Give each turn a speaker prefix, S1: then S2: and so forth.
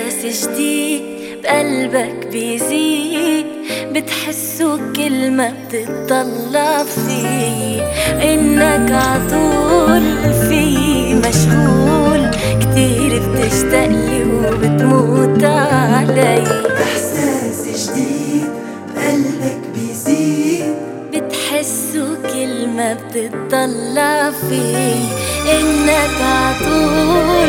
S1: إحساس جديد بقلبك بيزيد، بتحسه كل ما بتطلع فيه، إنك عطول فيه مشغول، كتير بتشتاقلي وبتموت علي.
S2: إحساس جديد بقلبك بيزيد،
S1: بتحسه كل ما بتطلع فيه، إنك عطول